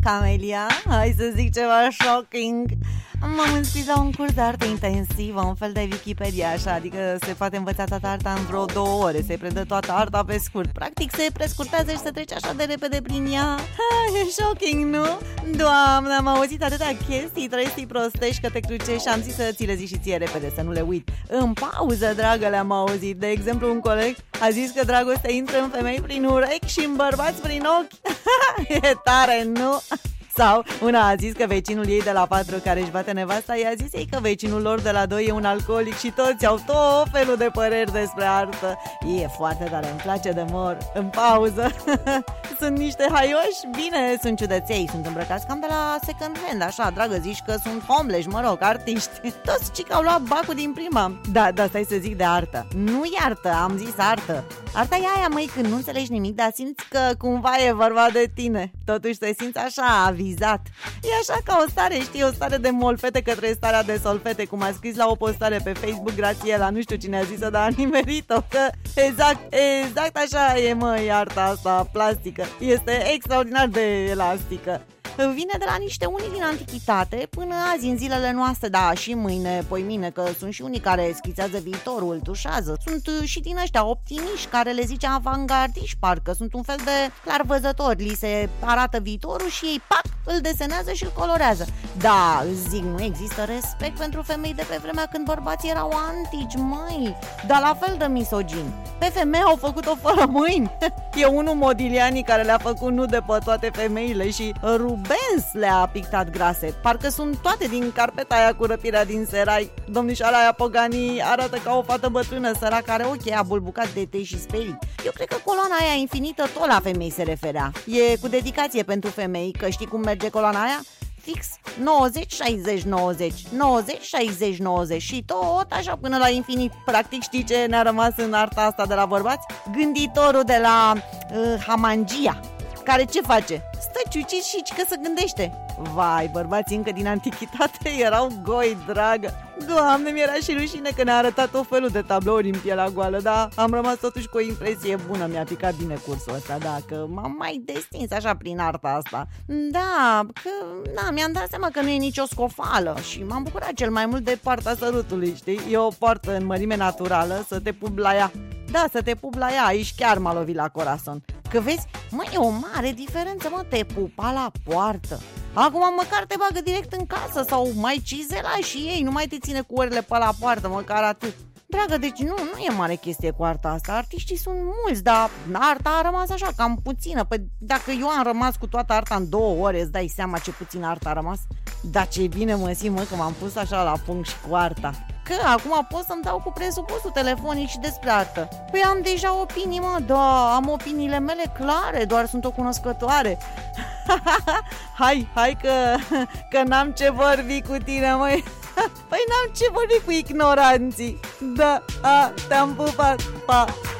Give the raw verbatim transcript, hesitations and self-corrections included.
Camelia, hai să zic ceva shocking. M-am înscris la un curs de artă intensivă, un fel de Wikipedia așa, adică se poate învăța toată arta în vreo două ore, se predă toată arta pe scurt. Practic se prescurtează și se trece așa de repede prin ea. Ha, e shocking, nu? Doamne, am auzit atâtea chestii, trăiestii prostești că te crucești și am zis să ți le zic și ție repede, să nu le uit. În pauză, dragă, le-am auzit. De exemplu, un coleg a zis că dragostea intră în femei prin urechi și în bărbați prin ochi. E tare, nu? Sau una a zis că vecinul ei de la patru care își bate nevasta i-a zis ei că vecinul lor de la doi e un alcoolic și toți au tot felul de păreri despre artă. E foarte tare, îmi place de mor. În pauză. Sunt niște haioși? Bine, sunt ciudăței, sunt îmbrăcați cam de la second hand, așa, dragă, zici că sunt homeless, mă rog, artiști. Toți cei că au luat bacul din prima. Da, da, stai să zic de artă. Nu e artă, am zis artă. Arta e aia, măi, când nu înțelegi nimic, dar simți că cumva e vorba de tine. Totuși te simți așa, avizat. E așa ca o stare, știi, o stare de molfete către starea de solfete, cum a scris la o postare pe Facebook Grațiela, nu știu cine a zis-o, dar a nimerit-o, că exact, exact așa e, măi, arta asta plastică. Este extraordinar de elastică. Vine de la niște unii din antichitate până azi în zilele noastre, da, și mâine, poimine, că sunt și unii care schițează viitorul, tușează. Sunt și din ăștia optimiști care le zice avangardiști, parcă sunt un fel de clarvăzători, li se arată viitorul și ei, pac, îl desenează și îl colorează. Da, zic, nu există respect pentru femei de pe vremea când bărbații erau antici, măi, dar la fel de misogini. Pe femei au făcut-o fără mâini. E unul Modigliani care le-a făcut nude pe toate femeile și Rubens le-a pictat grase. Parcă sunt toate din carpeta aia cu Răpirea din Serai. Domnișoara aia Pogani arată ca o fată bătrână, săracă, care ochii aia bulbucat de tei și sperii. Eu cred că coloana aia infinită tot la femei se referea. E cu dedicație pentru femei, că știi cum merge coloana aia? Fix nouăzeci șaizeci nouăzeci, nouăzeci șaizeci nouăzeci și tot așa până la infinit. Practic știi ce ne-a rămas în arta asta de la bărbați? Gânditorul de la uh, Hamangia, care ce face? Stă ciucit și că se gândește. Vai, bărbații încă din antichitate erau goi, dragă. Doamne, mi-era și rușine că ne-a arătat o felul de tablouri în pielea goală, dar am rămas totuși cu o impresie bună. Mi-a picat bine cursul ăsta, da, că m-am mai destins așa prin arta asta. Da, că, da, mi-am dat seama că nu e nicio scofală și m-am bucurat cel mai mult de poarta sărutului, știi? E o poartă în mărime naturală, să te pup la ea. Da, să te pup la ea, aici chiar m-a lovit la corazon. Că vezi, mă, e o mare diferență, mă, te pupa la poartă. Acum măcar te bagă direct în casă sau mai cizela și ei, nu mai te ține cu orele pe la poartă, măcar atât. Dragă, deci nu, nu e mare chestie cu arta asta, artiștii sunt mulți, dar arta a rămas așa, cam puțină. Păi dacă eu am rămas cu toată arta în două ore, îți dai seama ce puțină arta a rămas? Dar ce bine mă simt, mă, că m-am pus așa la punct și cu arta. Că acum pot să-mi dau cu presupusul telefonic și despre artă. Păi am deja opinii, mă, da, am opiniile mele clare, doar sunt o cunoscătoare. Hai, hai că, că n-am ce vorbi cu tine, măi. Păi n-am ce vorbi cu ignoranții. Da, a, te-am pupat, pa.